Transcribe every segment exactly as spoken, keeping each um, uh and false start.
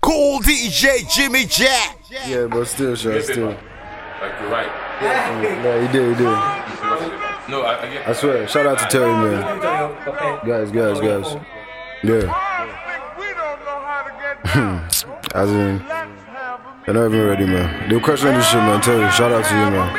Cool D J Jimmy Jack. Yeah, but still, sure, still. Like, you're right. Yeah, no, he did, he did. No, I, I get I swear, shout out to Terry, man. Guys, guys, guys. Yeah. As in, they're not even ready, man. They were questioning this shit, man. Terry, shout out to you, man.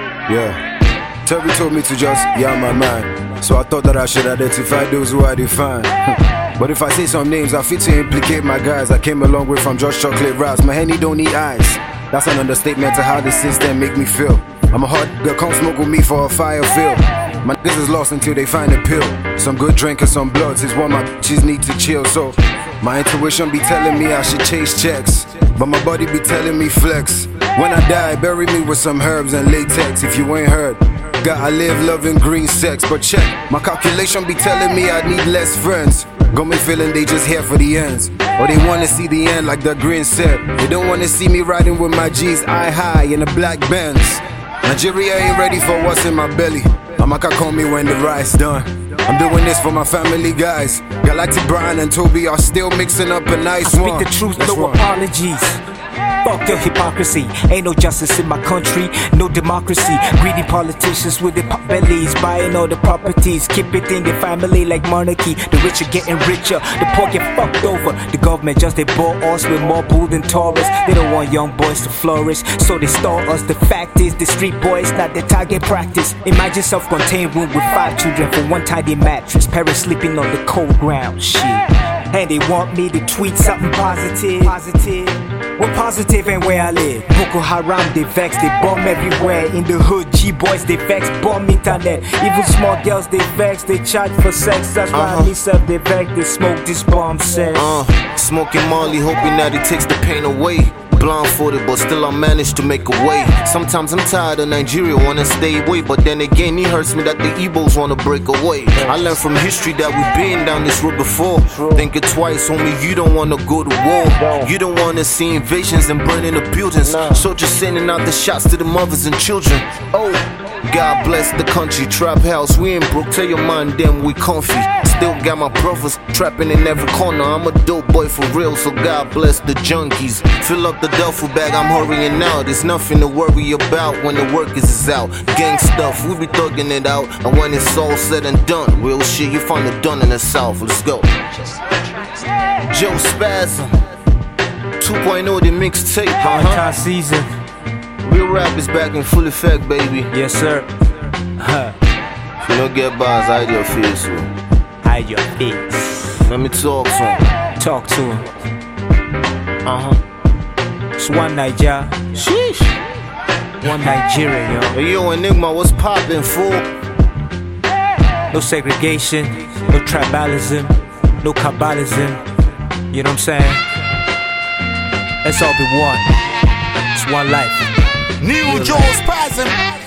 Yeah. Terry told me to just, yeah, my mind. So I thought that I should identify those who I define. But if I say some names, I fit to implicate my guys I came a long way from just chocolate raps. My Henny don't need eyes. That's an understatement to how the system make me feel. I'm a hot girl, come smoke with me for a fire feel. My niggas is lost until they find a pill. Some good drink and some bloods is what my bitches need to chill. So my intuition be telling me I should chase checks, but my body be telling me flex. When I die, bury me with some herbs and latex. If you ain't heard, gotta live loving green sex. But check, my calculation be telling me I need less friends. Got me feeling they just here for the ends, or they wanna see the end like the green said. They don't wanna see me riding with my G's eye high in a black Benz. Nigeria ain't ready for what's in my belly. Amaka call me when the ride's done. I'm doing this for my family guys. Galactic Brian and Toby are still mixing up a nice I one. speak the truth, That's no one. apologies. Fuck your hypocrisy. Ain't no justice in my country, no democracy. Greedy politicians with their pot bellies, buying all the properties. Keep it in the family like monarchy. The rich are getting richer, the poor get fucked over. The government just they bought us with more bull than Taurus. They don't want young boys to flourish, so they start us. The fact is, the street boys not the target practice. Imagine self-contained room with five children for one tidy mattress. Parents sleeping on the cold ground, shit. And they want me to tweet something positive. Positive. We're positive and where I live. Boko Haram, they vex, they bomb everywhere. In the hood, G-boys, they vex, bomb internet. Even small girls, they vex, they charge for sex. That's why Uh-huh. me self, they vex, they smoke this bomb sex. Uh, smoking Molly, hoping that it takes the pain away. Blindfolded, but still I managed to make a way. Sometimes I'm tired of Nigeria, wanna stay away. But then again, it hurts me that the Igbos wanna break away. I learned from history that we've been down this road before. Think it twice, homie, you don't wanna go to war. You don't wanna see invasions and burning the buildings. Soldiers sending out the shots to the mothers and children. Oh, God bless the country, trap house, we ain't broke. Tell your mind, damn, we comfy. Still got my brothers trapping in every corner. I'm a dope boy for real, so God bless the junkies. Fill up the duffel bag, I'm hurrying out. There's nothing to worry about when the workers is out. Gang stuff, we be thugging it out. And when it's all said and done, real shit, you find it done in the South. Let's go. Joe Spasm two point oh, the mixtape, Valentine huh? season. Real rap is back in full effect, baby. Yes, sir. Huh. If you don't get bars, hide your face. So. Hide your face. Let me talk to him. Talk to him. Uh-huh. It's one Niger. Sheesh. One Nigeria, yo. Hey, yo, Enigma, what's poppin', fool? No segregation, no tribalism, no cabalism. You know what I'm saying? Let's all be one. It's one life. New Joe Spasm.